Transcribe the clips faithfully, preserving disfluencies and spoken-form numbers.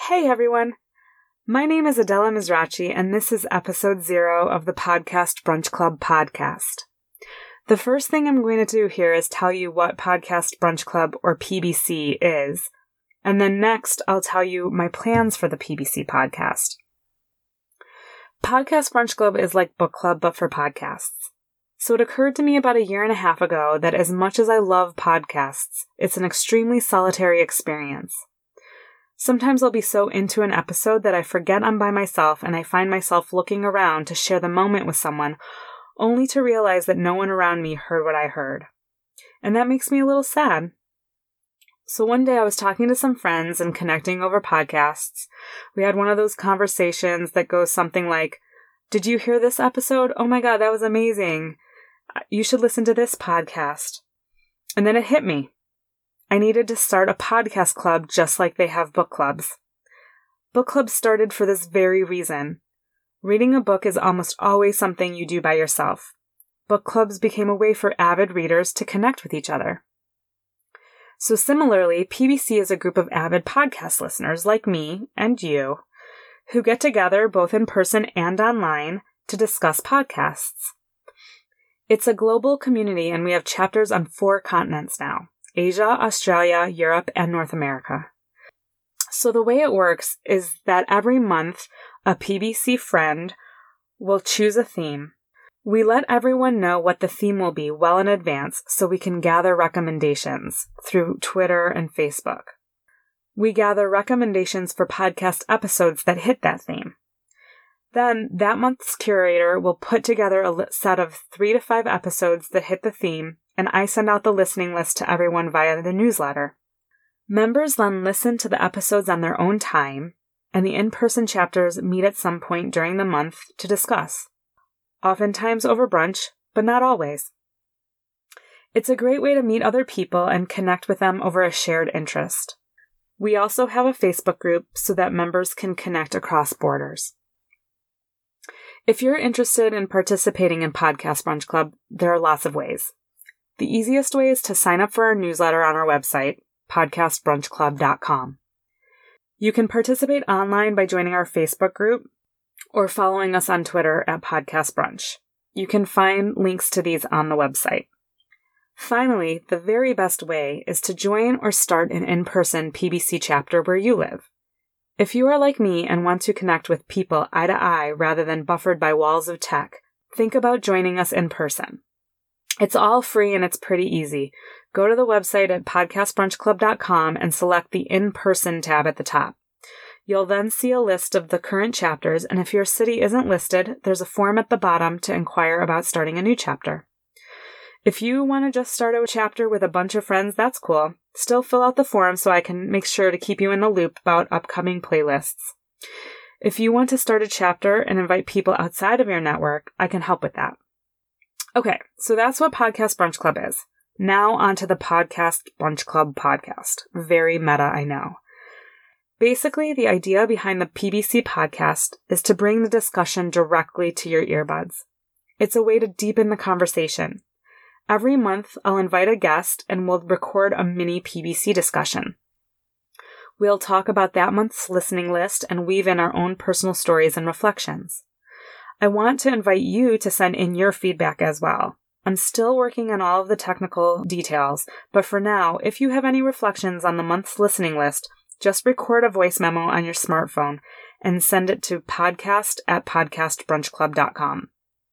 Hey everyone! My name is Adela Mizrachi, and this is episode zero of the Podcast Brunch Club podcast. The first thing I'm going to do here is tell you what Podcast Brunch Club, or P B C, is, and then next I'll tell you my plans for the P B C podcast. Podcast Brunch Club is like book club, but for podcasts. So it occurred to me about a year and a half ago that as much as I love podcasts, it's an extremely solitary experience. Sometimes I'll be so into an episode that I forget I'm by myself and I find myself looking around to share the moment with someone, only to realize that no one around me heard what I heard. And that makes me a little sad. So one day I was talking to some friends and connecting over podcasts. We had one of those conversations that goes something like, "Did you hear this episode? Oh my God, that was amazing. You should listen to this podcast." And then it hit me. I needed to start a podcast club just like they have book clubs. Book clubs started for this very reason. Reading a book is almost always something you do by yourself. Book clubs became a way for avid readers to connect with each other. So similarly, P B C is a group of avid podcast listeners like me and you who get together both in person and online to discuss podcasts. It's a global community and we have chapters on four continents now: Asia, Australia, Europe, and North America. So the way it works is that every month, a P B C friend will choose a theme. We let everyone know what the theme will be well in advance so we can gather recommendations through Twitter and Facebook. We gather recommendations for podcast episodes that hit that theme. Then that month's curator will put together a set of three to five episodes that hit the theme, and I send out the listening list to everyone via the newsletter. Members then listen to the episodes on their own time, and the in-person chapters meet at some point during the month to discuss. Oftentimes over brunch, but not always. It's a great way to meet other people and connect with them over a shared interest. We also have a Facebook group so that members can connect across borders. If you're interested in participating in Podcast Brunch Club, there are lots of ways. The easiest way is to sign up for our newsletter on our website, podcast brunch club dot com. You can participate online by joining our Facebook group or following us on Twitter at Podcast Brunch. You can find links to these on the website. Finally, the very best way is to join or start an in-person P B C chapter where you live. If you are like me and want to connect with people eye to eye rather than buffered by walls of tech, think about joining us in person. It's all free and it's pretty easy. Go to the website at podcast brunch club dot com and select the In-Person tab at the top. You'll then see a list of the current chapters, and if your city isn't listed, there's a form at the bottom to inquire about starting a new chapter. If you want to just start a chapter with a bunch of friends, that's cool. Still fill out the form so I can make sure to keep you in the loop about upcoming playlists. If you want to start a chapter and invite people outside of your network, I can help with that. Okay, so that's what Podcast Brunch Club is. Now on to the Podcast Brunch Club podcast. Very meta, I know. Basically, the idea behind the P B C podcast is to bring the discussion directly to your earbuds. It's a way to deepen the conversation. Every month, I'll invite a guest and we'll record a mini P B C discussion. We'll talk about that month's listening list and weave in our own personal stories and reflections. I want to invite you to send in your feedback as well. I'm still working on all of the technical details, but for now, if you have any reflections on the month's listening list, just record a voice memo on your smartphone and send it to podcast at podcast brunch club dot com.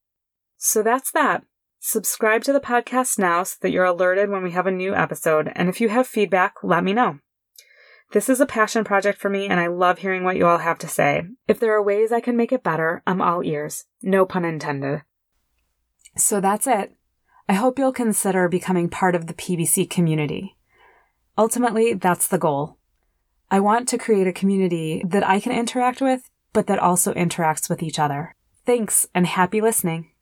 So that's that. Subscribe to the podcast now so that you're alerted when we have a new episode, and if you have feedback, let me know. This is a passion project for me, and I love hearing what you all have to say. If there are ways I can make it better, I'm all ears. No pun intended. So that's it. I hope you'll consider becoming part of the P B C community. Ultimately, that's the goal. I want to create a community that I can interact with, but that also interacts with each other. Thanks, and happy listening.